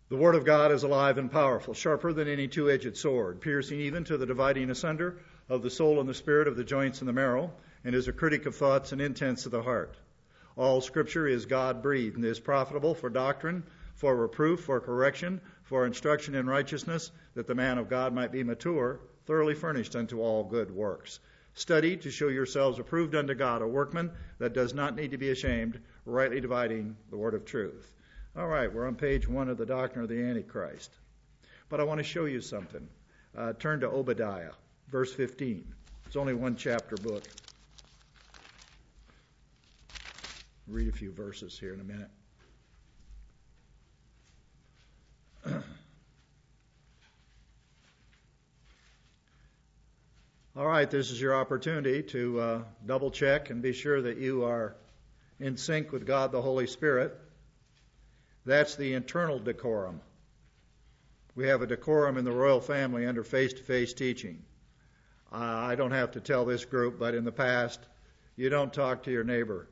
The Word of God is alive and powerful, sharper than any two-edged sword, piercing even to the dividing asunder of the soul and the spirit, of the joints and the marrow, and is a critic of thoughts and intents of the heart. All Scripture is God-breathed and is profitable for doctrine, for reproof, for correction, for instruction in righteousness, that the man of God might be mature, thoroughly furnished unto all good works. Study to show yourselves approved unto God, a workman that does not need to be ashamed, rightly dividing the word of truth. All right, we're on page 1 of the Doctrine of the Antichrist. But I want to show you something. Turn to Obadiah, verse 15. It's only one chapter book. Read a few verses here in a minute. All right, this is your opportunity to double check and be sure that you are in sync with God the Holy Spirit. That's the internal decorum. We have a decorum in the royal family under face-to-face teaching. I don't have to tell this group, but in the past, you don't talk to your neighbor.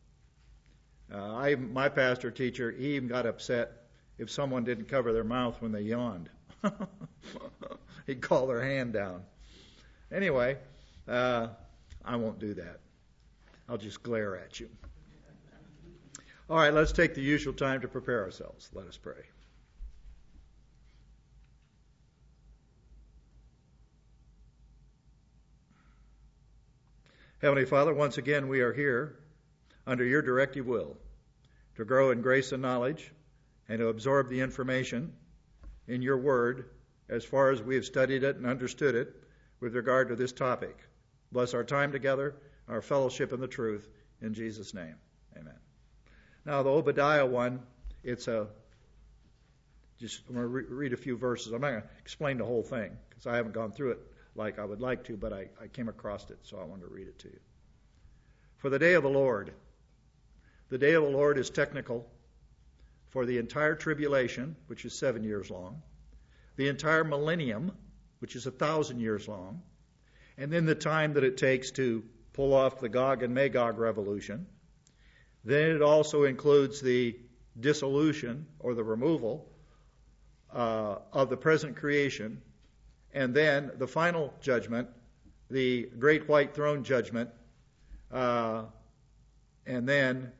My pastor teacher, he even got upset if someone didn't cover their mouth when they yawned. He'd call their hand down. Anyway, I won't do that. I'll just glare at you. All right, let's take the usual time to prepare ourselves. Let us pray. Heavenly Father, once again we are here under your directive will to grow in grace and knowledge and to absorb the information in your word as far as we have studied it and understood it with regard to this topic. Bless our time together, our fellowship in the truth, in Jesus' name. Amen. Now, the Obadiah one, I'm going to read a few verses. I'm not going to explain the whole thing because I haven't gone through it like I would like to, but I came across it, so I wanted to read it to you. For the day of the Lord. The day of the Lord is technical for the entire tribulation, which is 7 years long, the entire millennium, which is 1,000 years long, and then the time that it takes to pull off the Gog and Magog revolution. Then it also includes the dissolution or the removal of the present creation, and then the final judgment, the great white throne judgment, and then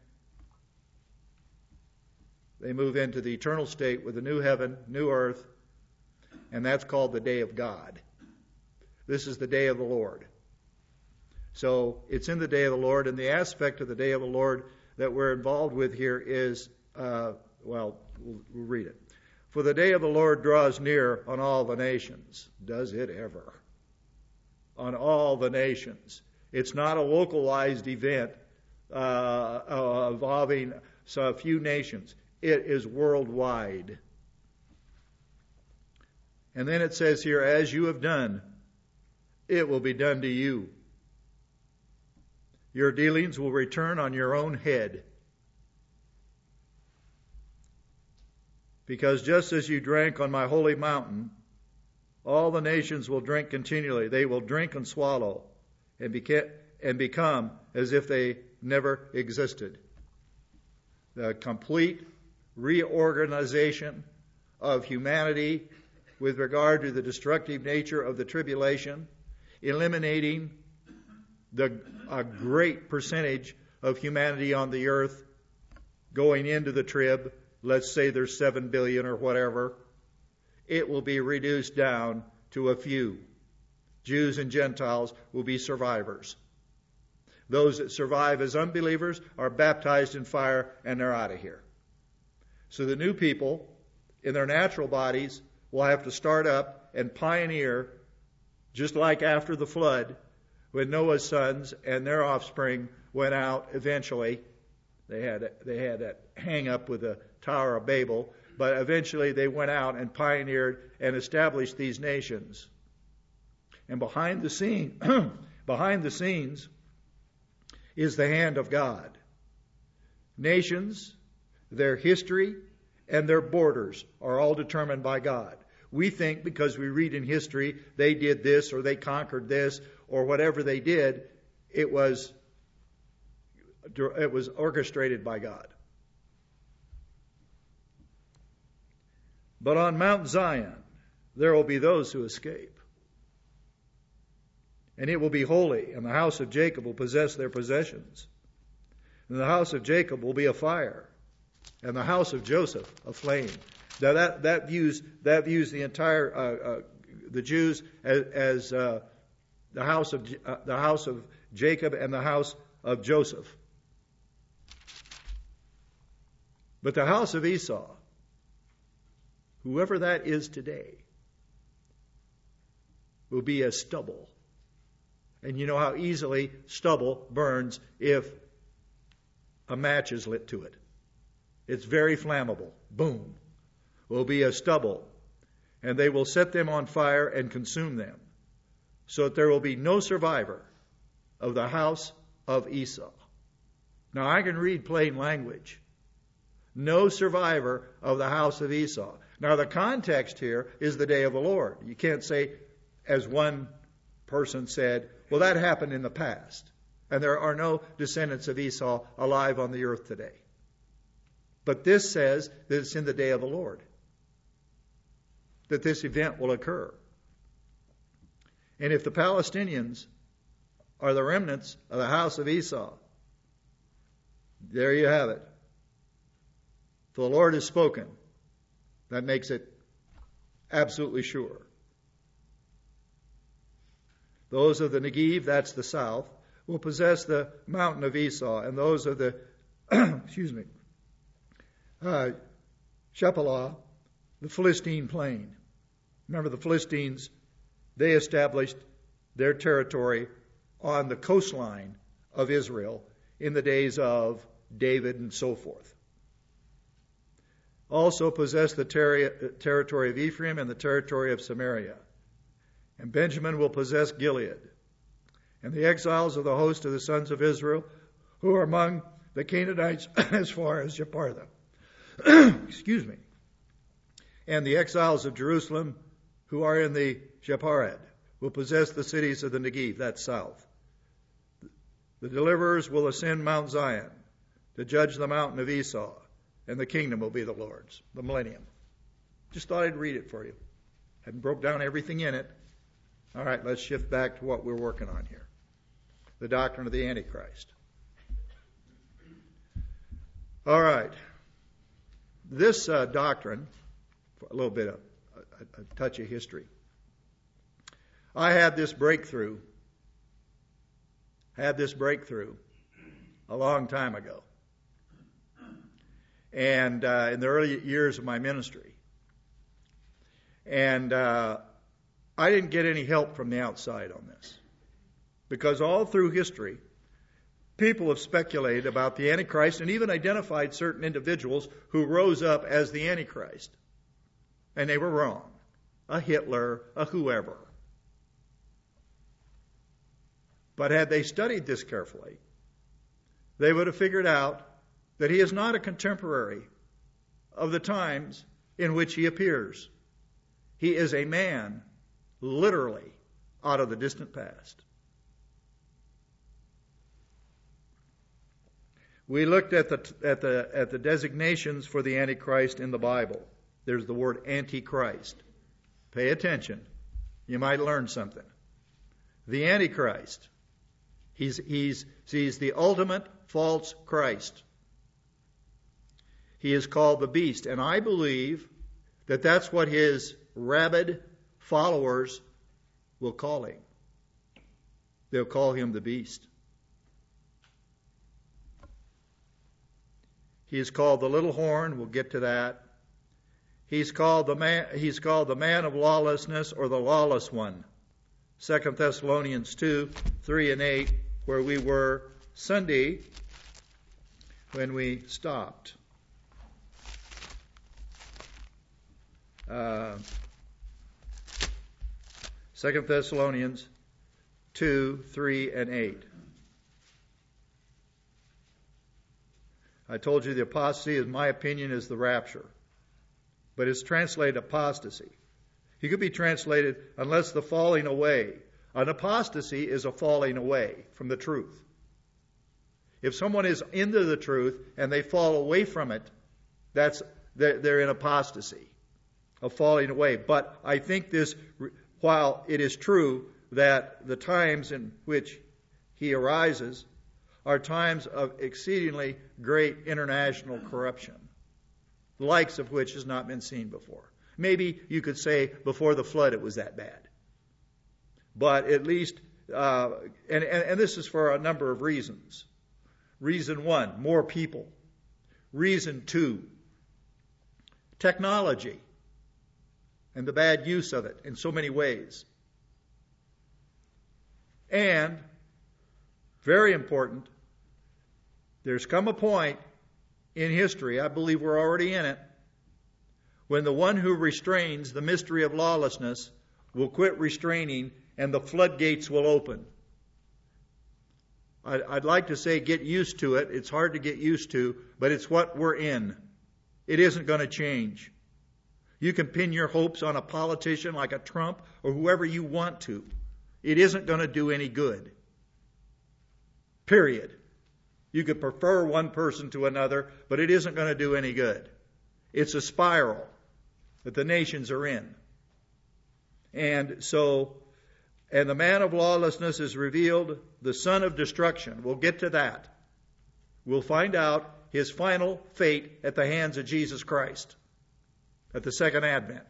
they move into the eternal state with the new heaven, new earth, and that's called the day of God. This is the day of the Lord. So it's in the day of the Lord, and the aspect of the day of the Lord that we're involved with here is, we'll read it. For the day of the Lord draws near on all the nations. Does it ever? On all the nations. It's not a localized event involving a few nations. It is worldwide. And then it says here, as you have done, it will be done to you. Your dealings will return on your own head. Because just as you drank on my holy mountain, all the nations will drink continually. They will drink and swallow and become as if they never existed. The complete reorganization of humanity with regard to the destructive nature of the tribulation, eliminating a great percentage of humanity on the earth going into the trib. Let's say there's 7 billion or whatever. It will be reduced down to a few. Jews and Gentiles will be survivors. Those that survive as unbelievers are baptized in fire and they're out of here. So the new people in their natural bodies will have to start up and pioneer, just like after the flood, when Noah's sons and their offspring went out eventually. They had that hang up with the Tower of Babel, but eventually they went out and pioneered and established these nations. And behind the scenes is the hand of God. Nations, their history, and their borders are all determined by God. We think because we read in history they did this or they conquered this or whatever they did, it was orchestrated by God. But on Mount Zion there will be those who escape. And it will be holy, and the house of Jacob will possess their possessions. And the house of Jacob will be a fire, and the house of Joseph a flame. Now that views the entire the Jews as the house of Jacob and the house of Joseph. But the house of Esau, whoever that is today, will be as stubble. And you know how easily stubble burns if a match is lit to it. It's very flammable. Boom. Will be as stubble. And they will set them on fire and consume them, so that there will be no survivor of the house of Esau. Now I can read plain language. No survivor of the house of Esau. Now the context here is the day of the Lord. You can't say, as one person said, well, that happened in the past, and there are no descendants of Esau alive on the earth today. But this says that it's in the day of the Lord that this event will occur. And if the Palestinians are the remnants of the house of Esau, there you have it. For the Lord has spoken. That makes it absolutely sure. Those of the Negev, that's the south, will possess the mountain of Esau, and those of the Shephelah, the Philistine plain. Remember, the Philistines, they established their territory on the coastline of Israel in the days of David and so forth. Also possess the territory of Ephraim and the territory of Samaria. And Benjamin will possess Gilead. And the exiles of the host of the sons of Israel, who are among the Canaanites as far as Jepharthah. Excuse me. And the exiles of Jerusalem, who are in the Shepharad, will possess the cities of the Negev, that's south. The deliverers will ascend Mount Zion to judge the mountain of Esau, and the kingdom will be the Lord's, the millennium. Just thought I'd read it for you. Hadn't broke down everything in it. All right, let's shift back to what we're working on here. The doctrine of the Antichrist. All right. This doctrine, a little bit of a touch of history. I had this breakthrough a long time ago. And in the early years of my ministry. And I didn't get any help from the outside on this. Because all through history, people have speculated about the Antichrist and even identified certain individuals who rose up as the Antichrist. And they were wrong. A Hitler, a whoever. But had they studied this carefully, they would have figured out that he is not a contemporary of the times in which he appears. He is a man, literally, out of the distant past. We looked at the designations for the Antichrist in the Bible. There's the word Antichrist. Pay attention. You might learn something. The Antichrist. He's the ultimate false Christ. He is called the beast. And I believe that that's what his rabid followers will call him. They'll call him the beast. He is called the little horn. We'll get to that. He's called the man of lawlessness, or the lawless one. 2 Thessalonians 2, 3 and 8, where we were Sunday when we stopped. 2 Thessalonians 2, 3, and 8. I told you the apostasy, in my opinion, is the rapture. But it's translated apostasy. He could be translated unless the falling away. An apostasy is a falling away from the truth. If someone is into the truth and they fall away from it, they're in apostasy. of falling away. But I think this, while it is true that the times in which he arises are times of exceedingly great international corruption, the likes of which has not been seen before. Maybe you could say before the flood it was that bad. But at least, and this is for a number of reasons. Reason one, more people. Reason two, technology and the bad use of it in so many ways. And, very important, there's come a point in history, I believe we're already in it, when the one who restrains the mystery of lawlessness will quit restraining and the floodgates will open. I'd like to say get used to it. It's hard to get used to, but it's what we're in. It isn't going to change. You can pin your hopes on a politician like a Trump or whoever you want to. It isn't going to do any good. Period. You could prefer one person to another, but it isn't going to do any good. It's a spiral that the nations are in. And the man of lawlessness is revealed, the son of destruction. We'll get to that. We'll find out his final fate at the hands of Jesus Christ at the second advent.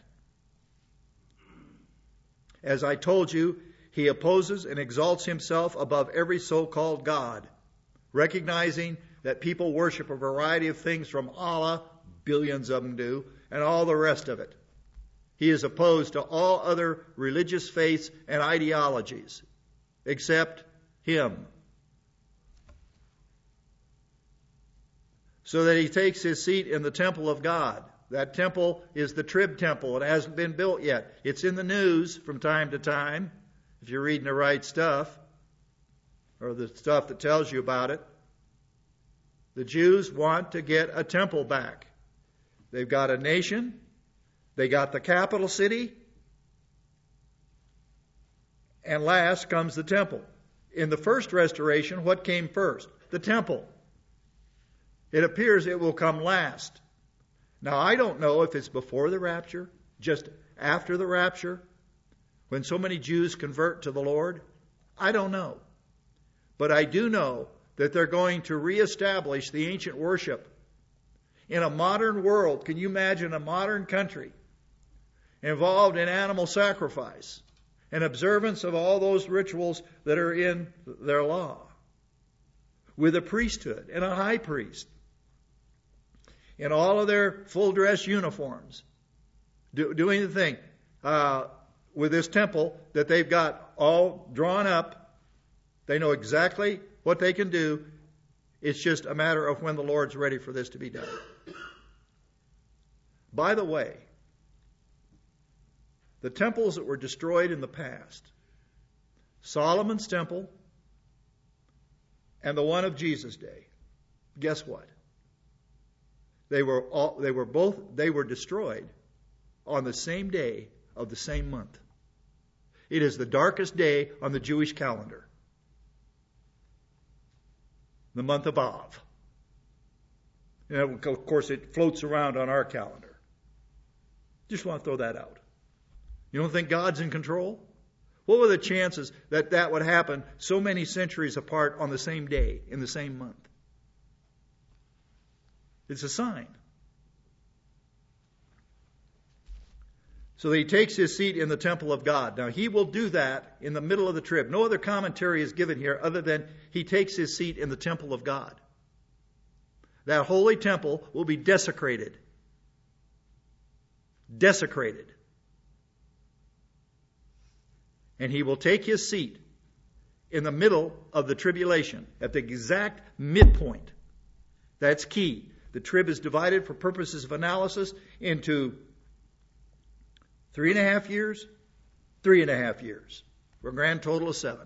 As I told you, he opposes and exalts himself above every so-called God, recognizing that people worship a variety of things from Allah, billions of them do, and all the rest of it. He is opposed to all other religious faiths and ideologies, except him. So that he takes his seat in the temple of God. That temple is the Trib temple. It hasn't been built yet. It's in the news from time to time, if you're reading the right stuff, or the stuff that tells you about it. The Jews want to get a temple back. They've got a nation. They got the capital city. And last comes the temple. In the first restoration, what came first? The temple. It appears it will come last. Now, I don't know if it's before the rapture, just after the rapture, when so many Jews convert to the Lord. I don't know. But I do know that they're going to reestablish the ancient worship in a modern world. Can you imagine a modern country involved in animal sacrifice and observance of all those rituals that are in their law, with a priesthood and a high priest in all of their full dress uniforms, doing the thing with this temple that they've got all drawn up. They know exactly what they can do. It's just a matter of when the Lord's ready for this to be done. By the way, the temples that were destroyed in the past, Solomon's temple and the one of Jesus' day, guess what? They were destroyed on the same day of the same month. It is the darkest day on the Jewish calendar, the month of Av. And of course, it floats around on our calendar. Just want to throw that out. You don't think God's in control? What were the chances that that would happen so many centuries apart on the same day, in the same month? It's a sign. So he takes his seat in the temple of God. Now, he will do that in the middle of the trib. No other commentary is given here other than he takes his seat in the temple of God. That holy temple will be desecrated. Desecrated. And he will take his seat in the middle of the tribulation, at the exact midpoint. That's key. The trib is divided for purposes of analysis into 3.5 years, 3.5 years, for a grand total of 7.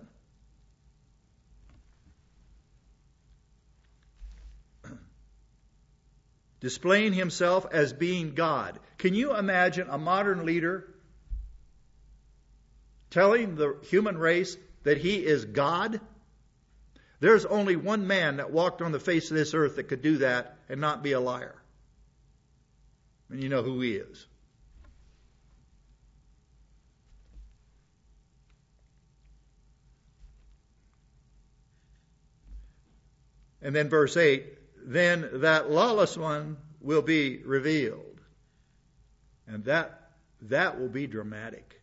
Displaying himself as being God. Can you imagine a modern leader telling the human race that he is God? There's only one man that walked on the face of this earth that could do that and not be a liar. And you know who he is. And then verse 8, then that lawless one will be revealed. And that will be dramatic.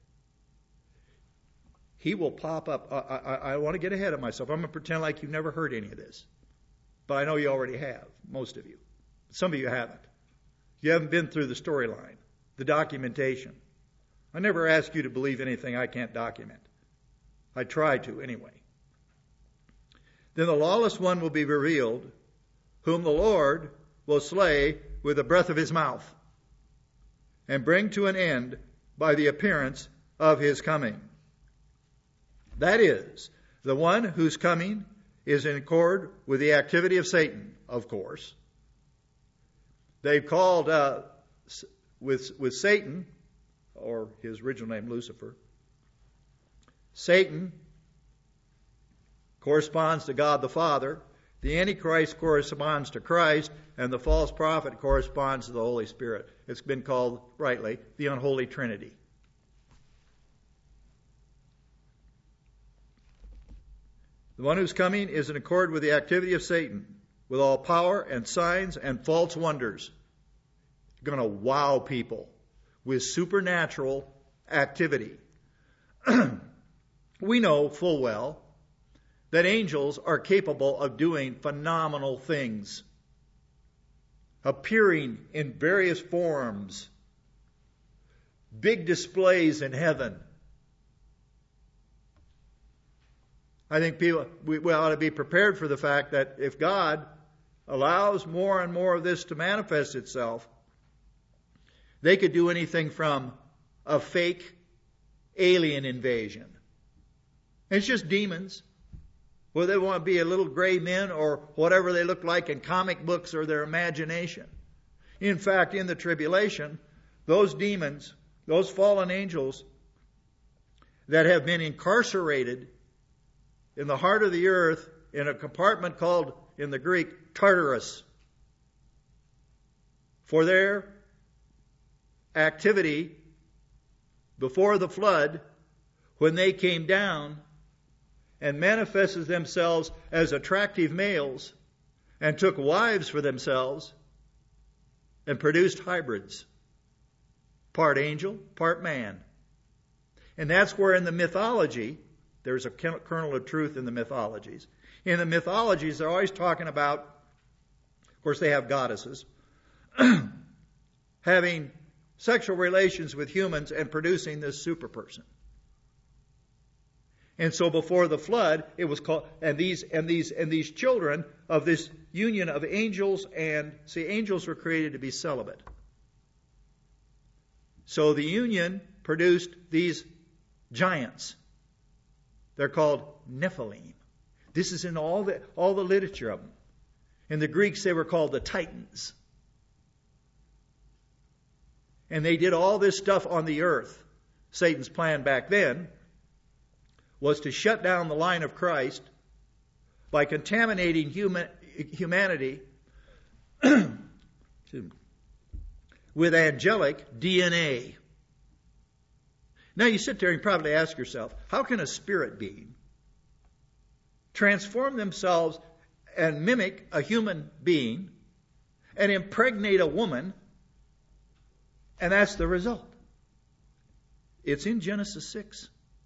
He will pop up. I want to get ahead of myself. I'm going to pretend like you've never heard any of this. But I know you already have, most of you. Some of you haven't. You haven't been through the storyline, the documentation. I never ask you to believe anything I can't document. I try to anyway. Then the lawless one will be revealed, whom the Lord will slay with the breath of his mouth, and bring to an end by the appearance of his coming. That is, the one whose coming is in accord with the activity of Satan, of course. They've called with Satan, or his original name Lucifer, Satan corresponds to God the Father, the Antichrist corresponds to Christ, and the false prophet corresponds to the Holy Spirit. It's been called, rightly, the unholy Trinity. The one who's coming is in accord with the activity of Satan, with all power and signs and false wonders. Going to wow people with supernatural activity. We know full well that angels are capable of doing phenomenal things, appearing in various forms, big displays in heaven. I think we ought to be prepared for the fact that if God allows more and more of this to manifest itself, they could do anything from a fake alien invasion. It's just demons. Whether they want to be a little gray men or whatever they look like in comic books or their imagination. In fact, in the tribulation, those demons, those fallen angels that have been incarcerated in the heart of the earth in a compartment called, in the Greek, Tartarus, for their activity before the flood, when they came down and manifested themselves as attractive males and took wives for themselves and produced hybrids, part angel, part man. And that's where in the mythology, there's a kernel of truth in the mythologies. In the mythologies, they're always talking about, of course they have goddesses, having sexual relations with humans and producing this super person. And so before the flood, it was called, and these children of this union of angels angels were created to be celibate. So the union produced these giants. They're called Nephilim. This is in all the literature of them. In the Greeks, they were called the Titans. And they did all this stuff on the earth. Satan's plan back then was to shut down the line of Christ by contaminating humanity with angelic DNA. Now you sit there and probably ask yourself, how can a spirit being transform themselves and mimic a human being and impregnate a woman, and that's the result? It's in Genesis 6.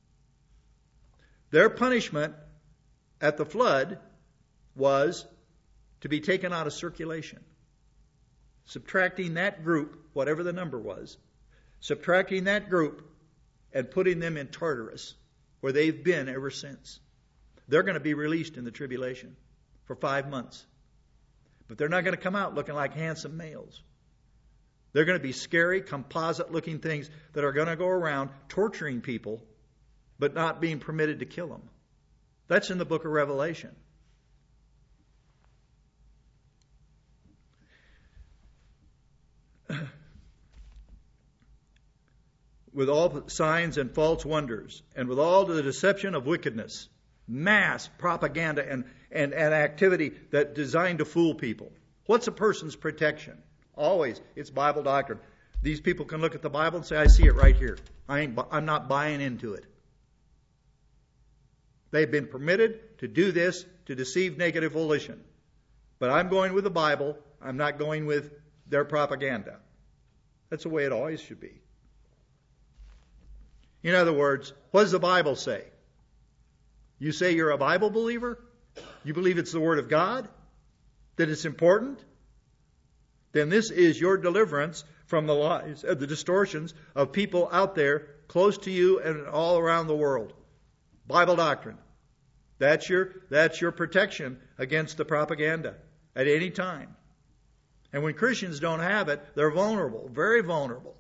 Their punishment at the flood was to be taken out of circulation. Subtracting that group, whatever the number was, subtracting that group and putting them in Tartarus, where they've been ever since. They're going to be released in the tribulation for 5 months. But they're not going to come out looking like handsome males. They're going to be scary, composite-looking things that are going to go around torturing people, but not being permitted to kill them. That's in the book of Revelation. With all signs and false wonders, and with all the deception of wickedness, mass propaganda and activity that designed to fool people. What's a person's protection? Always, it's Bible doctrine. These people can look at the Bible and say, I see it right here. I'm not buying into it. They've been permitted to do this to deceive negative volition. But I'm going with the Bible. I'm not going with their propaganda. That's the way it always should be. In other words, what does the Bible say? You say you're a Bible believer? You believe it's the Word of God? That it's important? Then this is your deliverance from the lies and the distortions of people out there close to you and all around the world. Bible doctrine. That's your protection against the propaganda at any time. And when Christians don't have it, they're vulnerable, very vulnerable.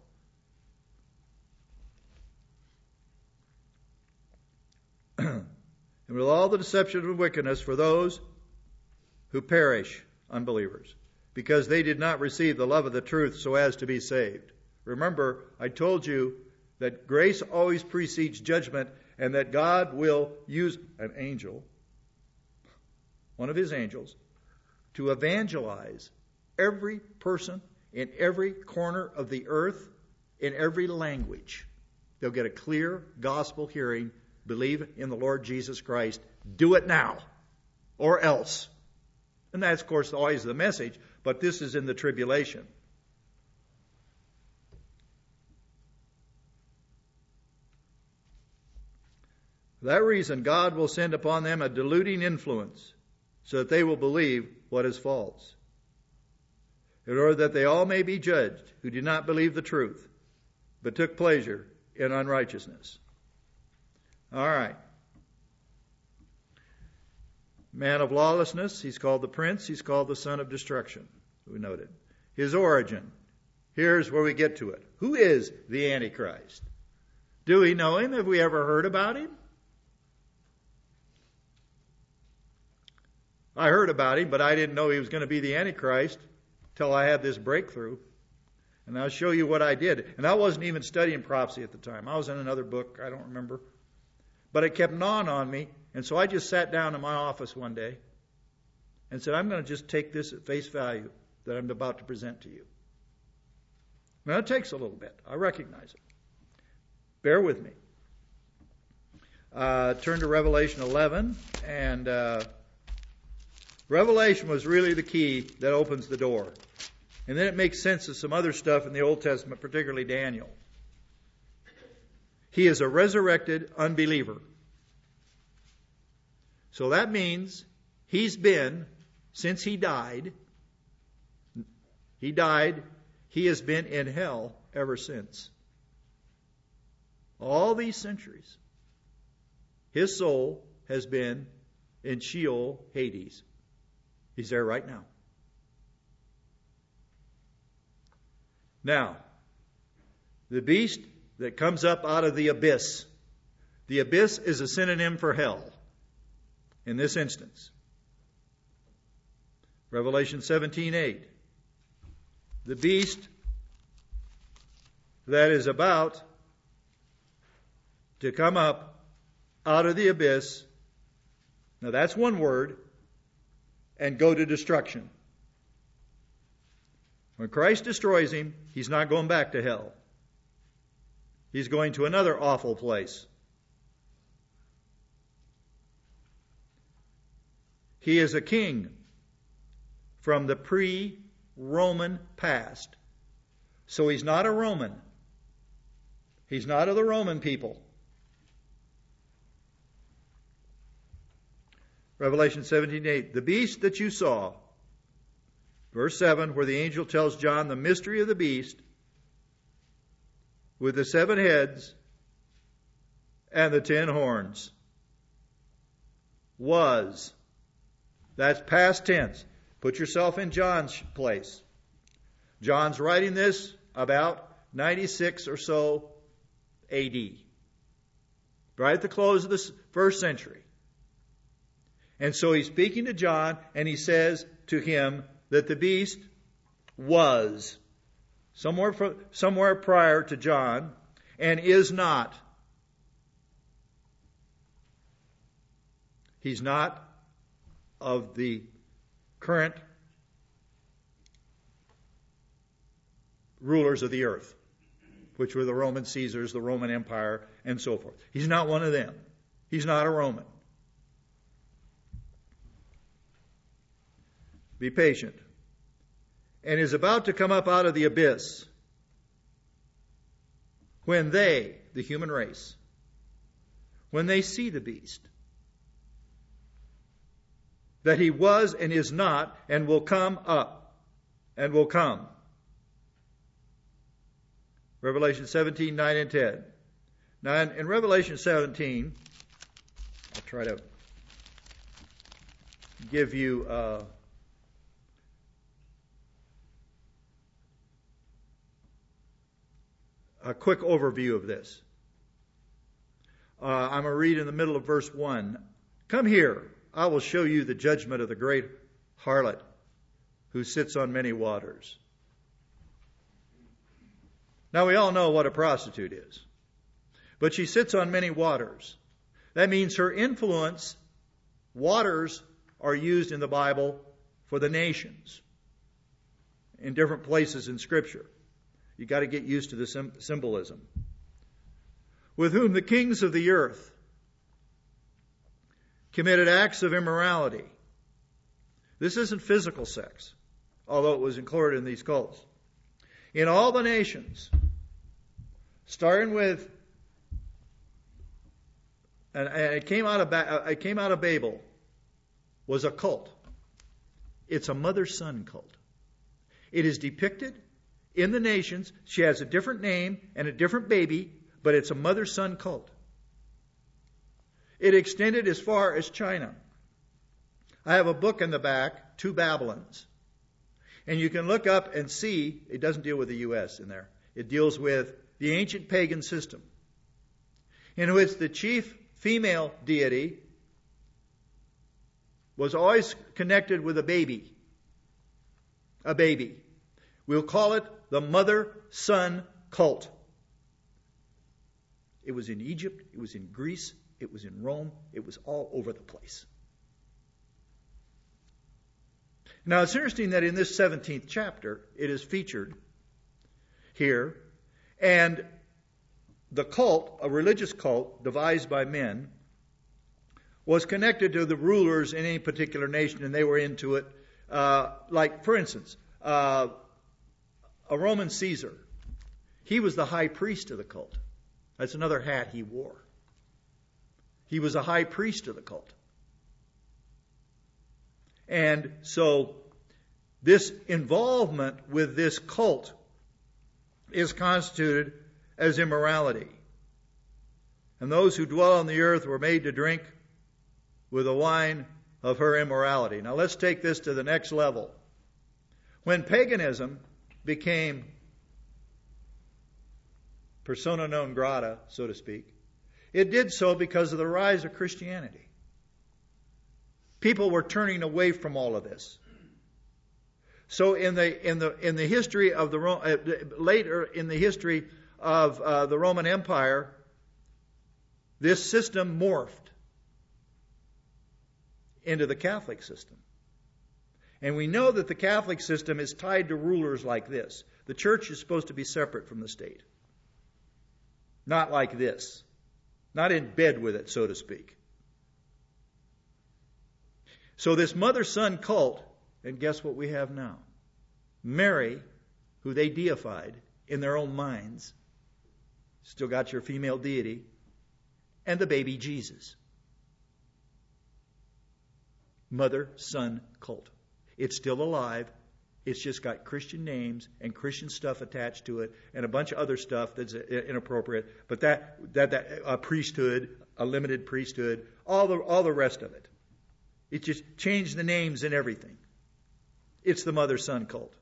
And with all the deception and wickedness for those who perish, unbelievers, because they did not receive the love of the truth so as to be saved. Remember, I told you that grace always precedes judgment, and that God will use an angel, one of his angels, to evangelize every person in every corner of the earth, in every language. They'll get a clear gospel hearing. Believe in the Lord Jesus Christ. Do it now, or else. And that's, of course, always the message, but this is in the tribulation. For that reason, God will send upon them a deluding influence, so that they will believe what is false, in order that they all may be judged who did not believe the truth, but took pleasure in unrighteousness. All right. Man of lawlessness, he's called the prince, he's called the son of destruction, we noted. His origin, here's where we get to it. Who is the Antichrist? Do we know him? Have we ever heard about him? I heard about him, but I didn't know he was going to be the Antichrist till I had this breakthrough. And I'll show you what I did. And I wasn't even studying prophecy at the time. I was in another book, I don't remember. But it kept gnawing on me, and so I just sat down in my office one day and said, I'm going to just take this at face value that I'm about to present to you. Now, it takes a little bit. I recognize it. Bear with me. Turn to Revelation 11, and Revelation was really the key that opens the door. And then it makes sense of some other stuff in the Old Testament, particularly Daniel. He is a resurrected unbeliever. So that means he's been, since he died, he has been in hell ever since. All these centuries. His soul has been in Sheol, Hades. He's there right now. Now, the beast that comes up out of the abyss. The abyss is a synonym for hell in this instance. Revelation 17:8. The beast that is about to come up out of the abyss. Now that's one word. And go to destruction. When Christ destroys him, he's not going back to hell. He's going to another awful place. He is a king from the pre-Roman past. So he's not a Roman. He's not of the Roman people. Revelation 17:8. The beast that you saw, verse 7, where the angel tells John the mystery of the beast with the 7 heads and the 10 horns, was. That's past tense. Put yourself in John's place. John's writing this about 96 or so AD. Right at the close of the first century. And so he's speaking to John, and he says to him that the beast was somewhere prior to John, and is not. He's not of the current rulers of the earth, which were the Roman Caesars, the Roman Empire, and so forth. He's not one of them. He's not a Roman. be patient, and is about to come up out of the abyss when they, the human race, when they see the beast, that he was and is not and will come up and will come. Revelation 17, 9 and 10. Now in Revelation 17, I'll try to give you a quick overview of this. I'm going to read in the middle of verse 1. Come here, I will show you the judgment of the great harlot who sits on many waters. Now we all know what a prostitute is. But she sits on many waters. That means her influence, waters are used in the Bible for the nations in different places in Scripture. You've got to get used to the symbolism. With whom the kings of the earth committed acts of immorality. This isn't physical sex, although it was included in these cults. In all the nations, starting with, and it came out of Babel, was a cult. It's a mother-son cult. It is depicted in the nations. She has a different name and a different baby, but it's a mother-son cult. It extended as far as China. I have a book in the back, Two Babylons. And you can look up and see, it doesn't deal with the U.S. in there. It deals with the ancient pagan system, in which the chief female deity was always connected with a baby. A baby. We'll call it the mother-son cult. It was in Egypt, it was in Greece, it was in Rome, it was all over the place. Now it's interesting that in this 17th chapter, it is featured here, and the cult, a religious cult devised by men, was connected to the rulers in any particular nation, and they were into it. Like, for instance, a Roman Caesar, he was the high priest of the cult. That's another hat he wore. He was a high priest of the cult. And so this involvement with this cult is constituted as immorality. And those who dwell on the earth were made to drink with the wine of her immorality. Now let's take this to the next level. When paganism became persona non grata, so to speak, it did so because of the rise of Christianity. People were turning away from all of this. So in the history of later in the history of the Roman Empire, this system morphed into the Catholic system. And we know that the Catholic system is tied to rulers like this. The church is supposed to be separate from the state. Not like this. Not in bed with it, so to speak. So this mother-son cult, and guess what we have now? Mary, who they deified in their own minds, still got your female deity, and the baby Jesus. Mother-son cult. It's still alive. It's just got Christian names and Christian stuff attached to it and a bunch of other stuff that's inappropriate. But that a priesthood, a limited priesthood, all the rest of it. It just changed the names and everything. It's the mother-son cult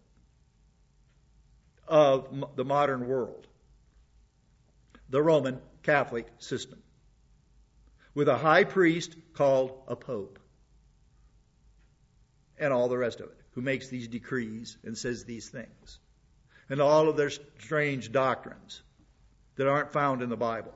of the modern world. The Roman Catholic system. With a high priest called a pope. And all the rest of it. Who makes these decrees and says these things. And all of their strange doctrines that aren't found in the Bible.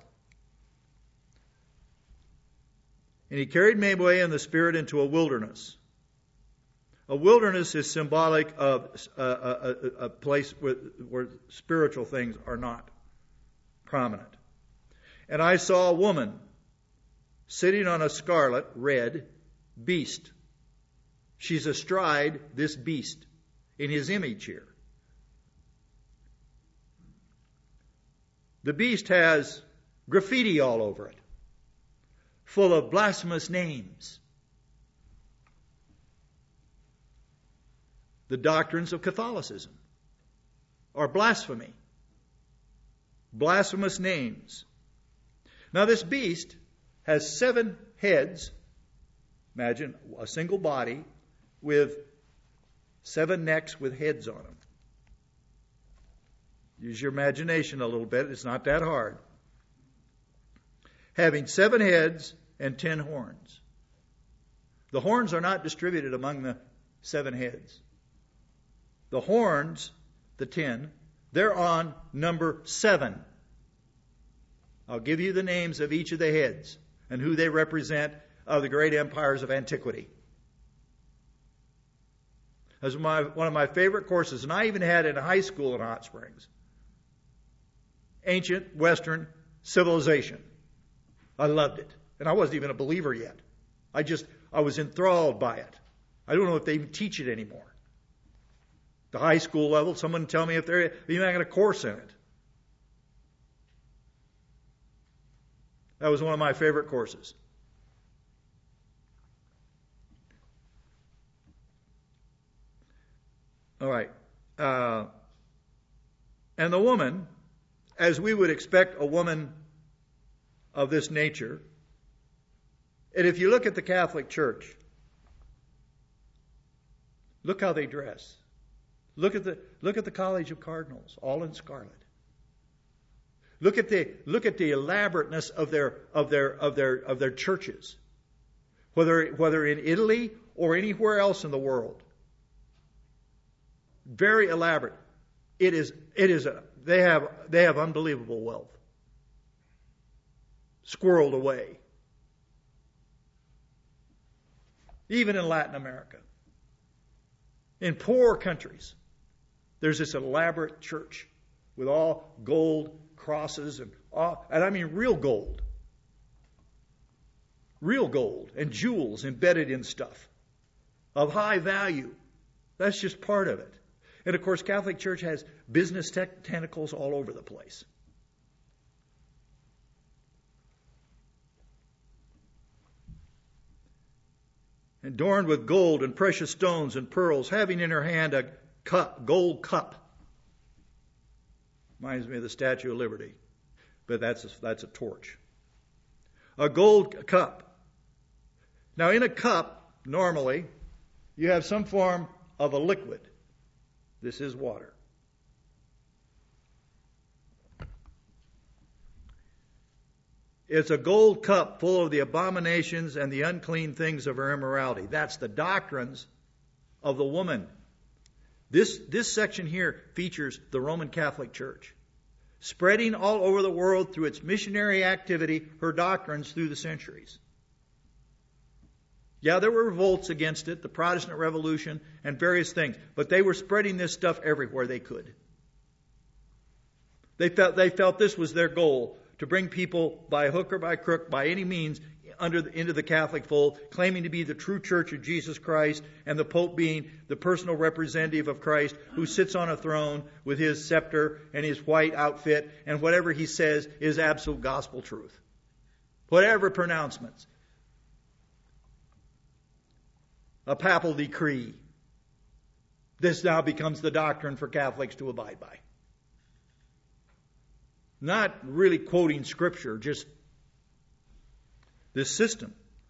And he carried me away in the Spirit into a wilderness. A wilderness is symbolic of a place where spiritual things are not prominent. And I saw a woman sitting on a scarlet, red, beast. She's astride this beast in his image here. The beast has graffiti all over it, full of blasphemous names. The doctrines of Catholicism are blasphemy. Blasphemous names. Now this beast has 7 heads. Imagine a single body with 7 necks with heads on them. Use your imagination a little bit. It's not that hard. Having 7 heads and 10 horns. The horns are not distributed among the 7 heads. The horns, the 10, they're on number 7. I'll give you the names of each of the heads and who they represent of the great empires of antiquity. That's one of my favorite courses, and I even had it in high school in Hot Springs. Ancient Western civilization. I loved it. And I wasn't even a believer yet. I was enthralled by it. I don't know if they even teach it anymore. The high school level, someone tell me if they're even having a course in it. That was one of my favorite courses. All right. And the woman, as we would expect a woman of this nature, and if you look at the Catholic Church, look how they dress. Look at the College of Cardinals, all in scarlet. Look at the elaborateness of their churches, whether in Italy or anywhere else in the world. Very elaborate. They have unbelievable wealth, squirreled away. Even in Latin America, in poor countries, there's this elaborate church with all gold crosses and I mean real gold and jewels embedded in stuff of high value. That's just part of it. And of course, Catholic Church has business tentacles all over the place. Adorned with gold and precious stones and pearls, having in her hand a gold cup. Reminds me of the Statue of Liberty, but that's a torch. A gold cup. Now, in a cup, normally, you have some form of a liquid. This is water. It's a gold cup full of the abominations and the unclean things of her immorality. That's the doctrines of the woman. This section here features the Roman Catholic Church, spreading all over the world through its missionary activity, her doctrines through the centuries. Yeah, there were revolts against it, the Protestant Revolution and various things, but they were spreading this stuff everywhere they could. They felt this was their goal, to bring people by hook or by crook, by any means, into the Catholic fold, claiming to be the true Church of Jesus Christ, and the Pope being the personal representative of Christ, who sits on a throne with his scepter and his white outfit, and whatever he says is absolute gospel truth. Whatever pronouncements. A papal decree. This now becomes the doctrine for Catholics to abide by. Not really quoting Scripture, just this system.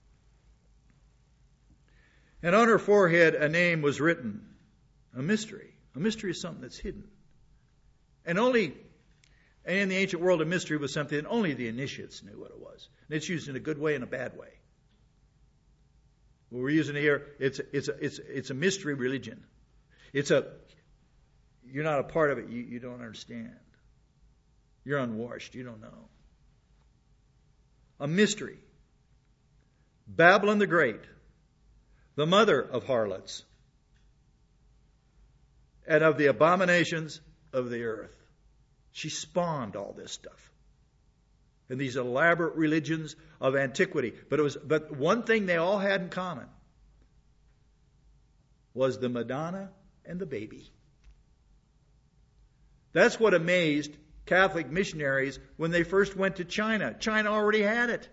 And on her forehead a name was written, a mystery. A mystery is something that's hidden. And in the ancient world, a mystery was something that only the initiates knew what it was. And it's used in a good way and a bad way. What we're using here, it's a mystery religion. You're not a part of it. You don't understand. You're unwashed. You don't know. A mystery. Babylon the Great, the mother of harlots and of the abominations of the earth. She spawned all this stuff. And these elaborate religions of antiquity. But one thing they all had in common. was the Madonna and the baby. That's what amazed Catholic missionaries when they first went to China. China already had it.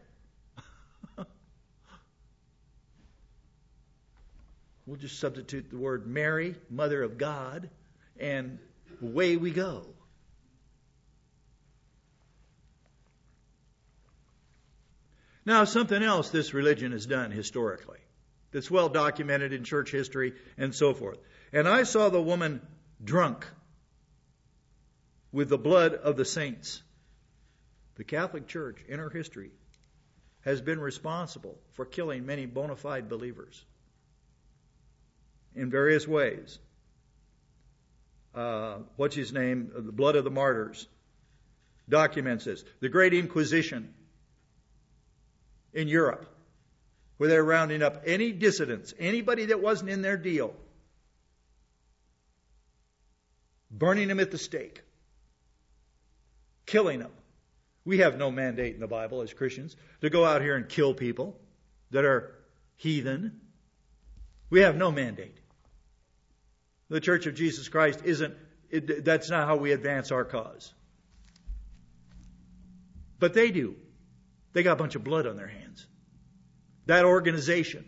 We'll just substitute the word Mary, Mother of God, and away we go. Now, something else this religion has done historically that's well documented in church history and so forth. And I saw the woman drunk with the blood of the saints. The Catholic Church, in her history, has been responsible for killing many bona fide believers in various ways. What's his name? The Blood of the Martyrs documents this. The Great Inquisition in Europe, where they're rounding up any dissidents, anybody that wasn't in their deal, burning them at the stake, killing them. We have no mandate in the Bible as Christians to go out here and kill people that are heathen. We have no mandate. The Church of Jesus Christ that's not how we advance our cause. But they do. They got a bunch of blood on their hands. That organization.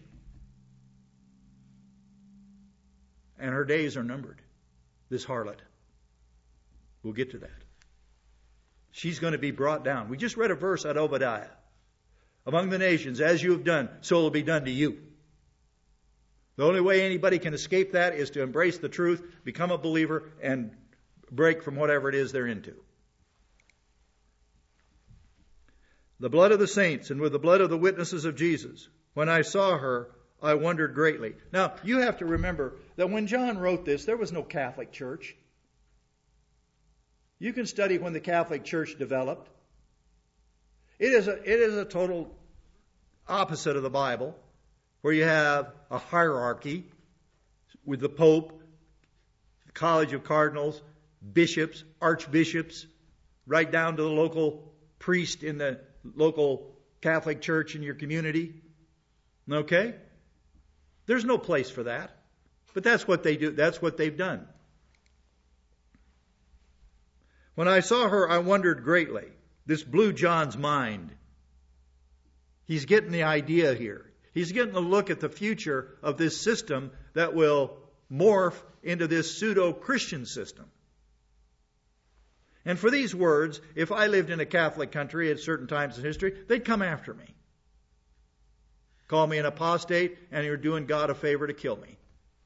And her days are numbered. This harlot. We'll get to that. She's going to be brought down. We just read a verse out of Obadiah. Among the nations, as you have done, so it will be done to you. The only way anybody can escape that is to embrace the truth, become a believer, and break from whatever it is they're into. The blood of the saints and with the blood of the witnesses of Jesus. When I saw her, I wondered greatly. Now, you have to remember that when John wrote this, there was no Catholic Church. You can study when the Catholic Church developed. It is a total opposite of the Bible, where you have a hierarchy with the Pope, the College of Cardinals, bishops, archbishops, right down to the local priest in the local Catholic Church in your community. Okay? There's no place for that. But that's what they do. That's what they've done. When I saw her, I wondered greatly. This blew John's mind. He's getting the idea here. He's getting a look at the future of this system that will morph into this pseudo-Christian system. And for these words, if I lived in a Catholic country at certain times in history, they'd come after me. Call me an apostate, and you're doing God a favor to kill me.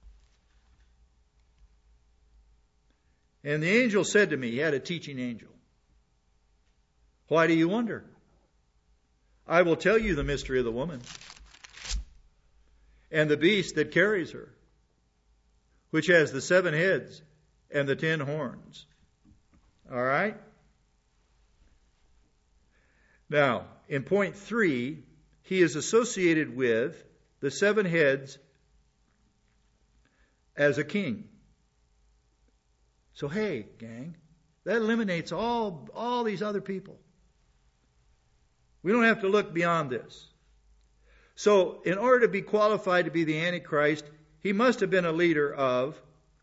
And the angel said to me, he had a teaching angel, why do you wonder? I will tell you the mystery of the woman and the beast that carries her, which has the 7 heads and the 10 horns. All right? Now, in point 3, he is associated with the 7 heads as a king. So, hey, gang, that eliminates all these other people. We don't have to look beyond this. So, in order to be qualified to be the Antichrist, he must have been a leader of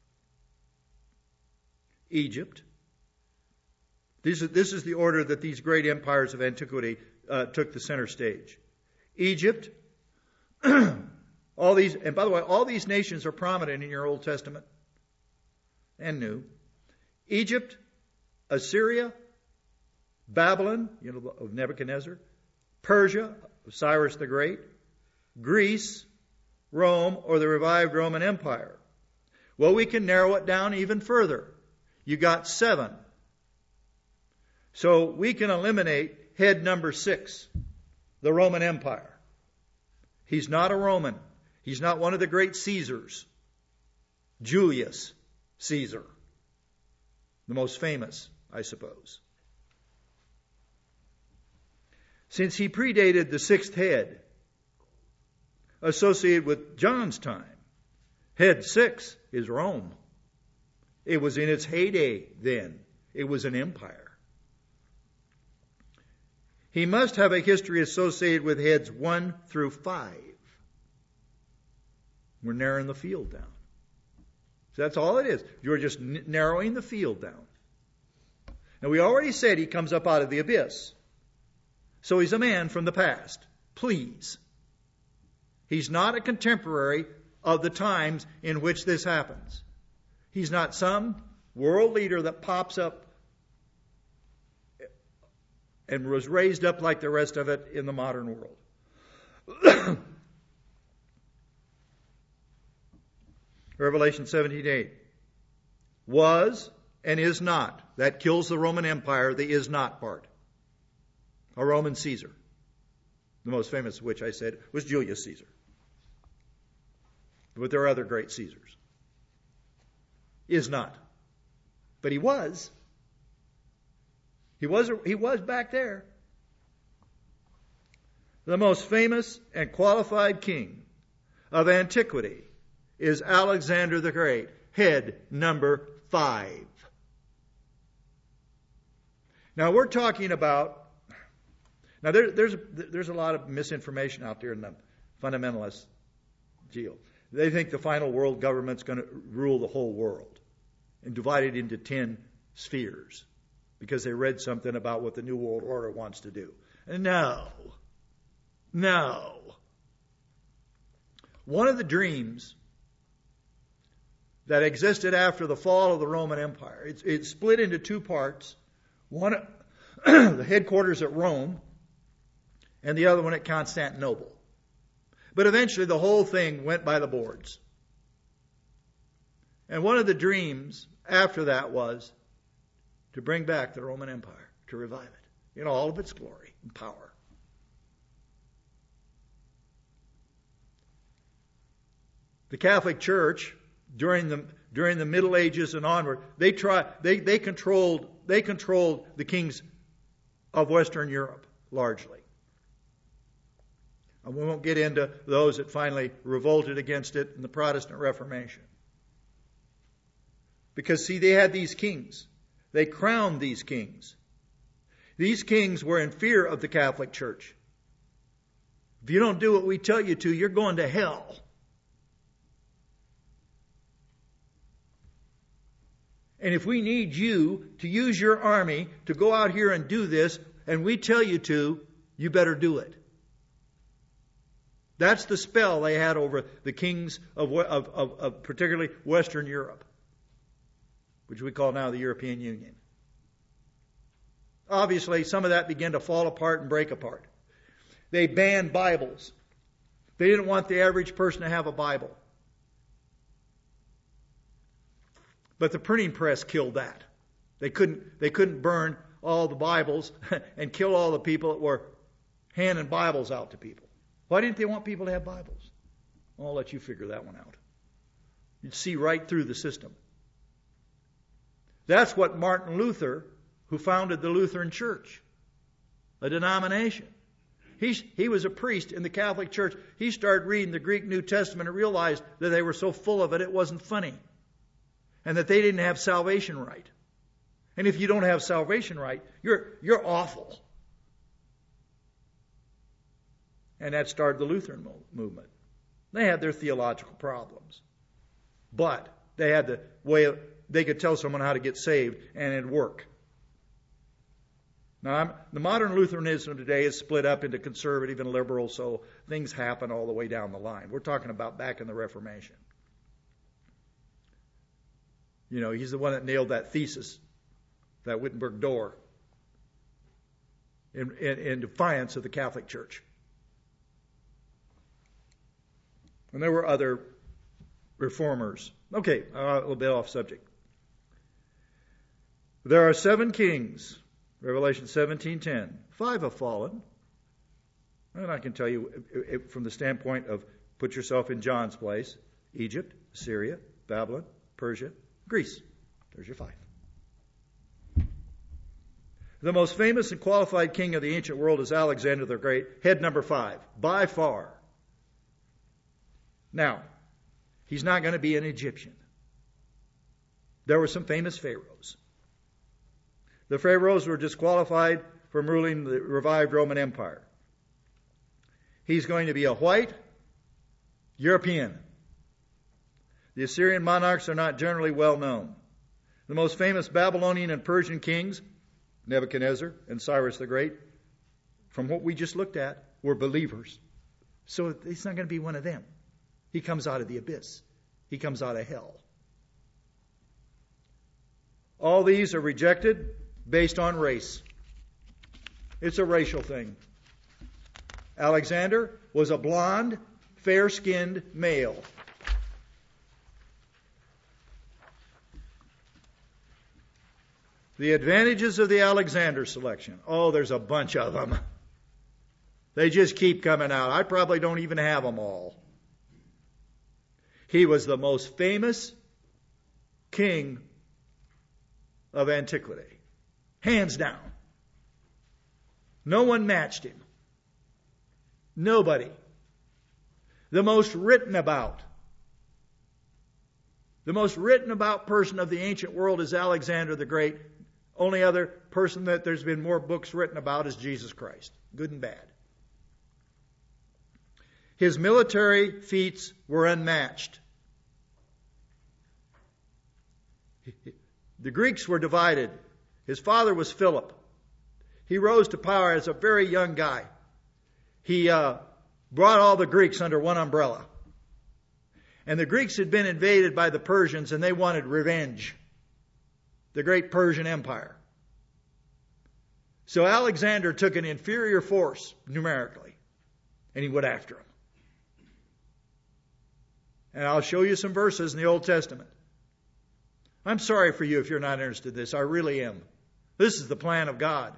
Egypt. This is the order that these great empires of antiquity took the center stage. Egypt, all these, and by the way, all these nations are prominent in your Old Testament and New. Egypt, Assyria, Babylon, of Nebuchadnezzar, Persia, of Cyrus the Great, Greece, Rome, or the revived Roman Empire. Well, we can narrow it down even further. You got 7. So we can eliminate head number 6, the Roman Empire. He's not a Roman. He's not one of the great Caesars. Julius Caesar, the most famous, I suppose. Since he predated the 6th head associated with John's time, head 6 is Rome. It was in its heyday then. It was an empire. He must have a history associated with heads 1 through 5. We're narrowing the field down. So that's all it is. You're just narrowing the field down. Now, we already said he comes up out of the abyss. So he's a man from the past. Please. He's not a contemporary of the times in which this happens. He's not some world leader that pops up and was raised up like the rest of it in the modern world. Revelation 17:8. Was and is not. That kills the Roman Empire, the is not part. A Roman Caesar. The most famous of which I said was Julius Caesar. But there are other great Caesars. Is not. But he was. He was back there. The most famous and qualified king of antiquity is Alexander the Great, head number 5. Now we're talking about, now there's a lot of misinformation out there in the fundamentalist deal. They think the final world government's going to rule the whole world and divide it into 10 spheres because they read something about what the New World Order wants to do. No. One of the dreams that existed after the fall of the Roman Empire, it's split into 2 parts. One, the headquarters at Rome, and the other one at Constantinople. But eventually the whole thing went by the boards. And one of the dreams after that was to bring back the Roman Empire, to revive it in all of its glory and power. The Catholic Church, during the Middle Ages and onward, they controlled the kings of Western Europe largely. And we won't get into those that finally revolted against it in the Protestant Reformation. Because, see, they had these kings. They crowned these kings. These kings were in fear of the Catholic Church. If you don't do what we tell you to, you're going to hell. And if we need you to use your army to go out here and do this, and we tell you to, you better do it. That's the spell they had over the kings of particularly Western Europe, which we call now the European Union. Obviously, some of that began to fall apart and break apart. They banned Bibles. They didn't want the average person to have a Bible. But the printing press killed that. They couldn't burn all the Bibles and kill all the people that were handing Bibles out to people. Why didn't they want people to have Bibles? I'll let you figure that one out. You'd see right through the system. That's what Martin Luther, who founded the Lutheran Church, a denomination. He was a priest in the Catholic Church. He started reading the Greek New Testament and realized that they were so full of it wasn't funny. And that they didn't have salvation right. And if you don't have salvation right, you're awful. And that started the Lutheran movement. They had their theological problems. But they had the way they could tell someone how to get saved and it'd work. Now, the modern Lutheranism today is split up into conservative and liberal, so things happen all the way down the line. We're talking about back in the Reformation. You know, he's the one that nailed that thesis, that Wittenberg door, in defiance of the Catholic Church. And there were other reformers. Okay, a little bit off subject. There are 7 kings, Revelation 17:10. 5 have fallen. And I can tell you from the standpoint of put yourself in John's place: Egypt, Assyria, Babylon, Persia, Greece. There's your 5. The most famous and qualified king of the ancient world is Alexander the Great, head number 5, by far. Now, he's not going to be an Egyptian. There were some famous pharaohs. The pharaohs were disqualified from ruling the revived Roman Empire. He's going to be a white European. The Assyrian monarchs are not generally well known. The most famous Babylonian and Persian kings, Nebuchadnezzar and Cyrus the Great, from what we just looked at, were believers. So he's not going to be one of them. He comes out of the abyss. He comes out of hell. All these are rejected based on race. It's a racial thing. Alexander was a blonde, fair-skinned male. The advantages of the Alexander selection. Oh, there's a bunch of them. They just keep coming out. I probably don't even have them all. He was the most famous king of antiquity. Hands down. No one matched him. Nobody. The most written about. The most written about person of the ancient world is Alexander the Great. Only other person that there's been more books written about is Jesus Christ. Good and bad. His military feats were unmatched. The Greeks were divided. His father was Philip. He rose to power as a very young guy. He brought all the Greeks under one umbrella. And the Greeks had been invaded by the Persians and they wanted revenge. The great Persian Empire. So Alexander took an inferior force numerically and he went after them. And I'll show you some verses in the Old Testament. I'm sorry for you if you're not interested in this. I really am. This is the plan of God.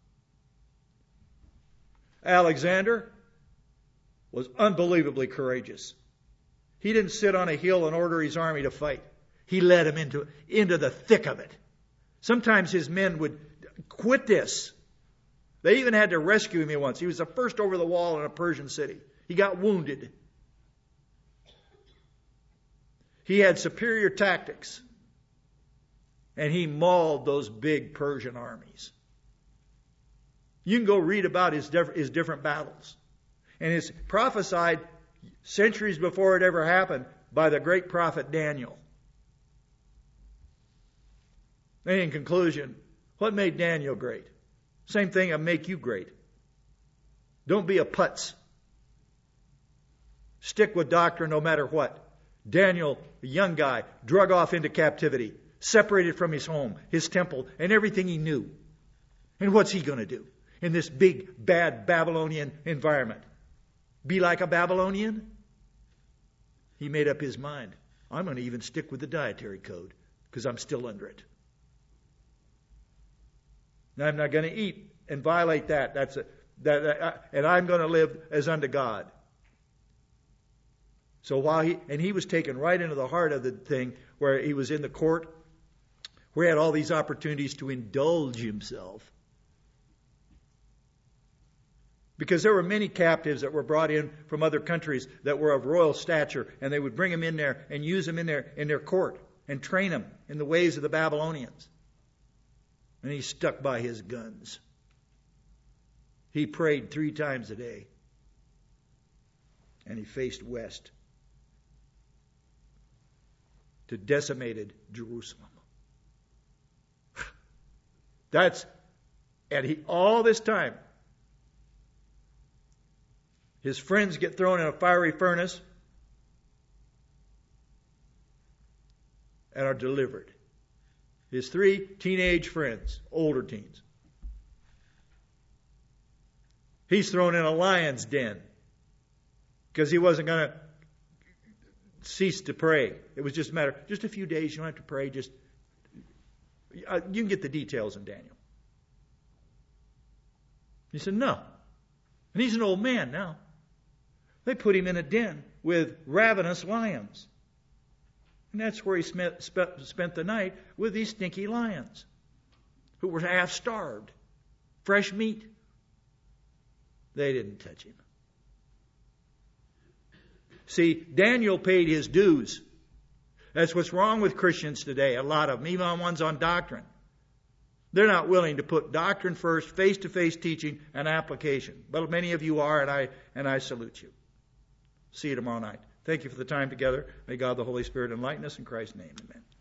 Alexander was unbelievably courageous. He didn't sit on a hill and order his army to fight. He led them into the thick of it. Sometimes his men would quit this. They even had to rescue him once. He was the first over the wall in a Persian city. He got wounded. He had superior tactics. And he mauled those big Persian armies. You can go read about his different battles. And it's prophesied centuries before it ever happened by the great prophet Daniel. And in conclusion, what made Daniel great? Same thing will make you great. Don't be a putz. Stick with doctrine no matter what. Daniel, a young guy, drug off into captivity, separated from his home, his temple, and everything he knew. And what's he going to do in this big, bad Babylonian environment? Be like a Babylonian? He made up his mind. I'm going to even stick with the dietary code because I'm still under it. Now, I'm not going to eat and violate that. And I'm going to live as unto God. So he was taken right into the heart of the thing where he was in the court, where he had all these opportunities to indulge himself. Because there were many captives that were brought in from other countries that were of royal stature, and they would bring them in there and use them in their court and train them in the ways of the Babylonians. And he stuck by his guns. He prayed 3 times a day. And he faced west to decimated Jerusalem. All this time, his friends get thrown in a fiery furnace and are delivered. His 3 teenage friends, older teens. He's thrown in a lion's den because he wasn't going to cease to pray. It was just a matter, just a few days, you don't have to pray, you can get the details in Daniel. He said, no. And he's an old man now. They put him in a den with ravenous lions. And that's where he spent the night with these stinky lions who were half starved. Fresh meat. They didn't touch him. See, Daniel paid his dues. That's what's wrong with Christians today, a lot of them, even ones on doctrine. They're not willing to put doctrine first, face-to-face teaching, and application. But many of you are, and I salute you. See you tomorrow night. Thank you for the time together. May God the Holy Spirit enlighten us in Christ's name. Amen.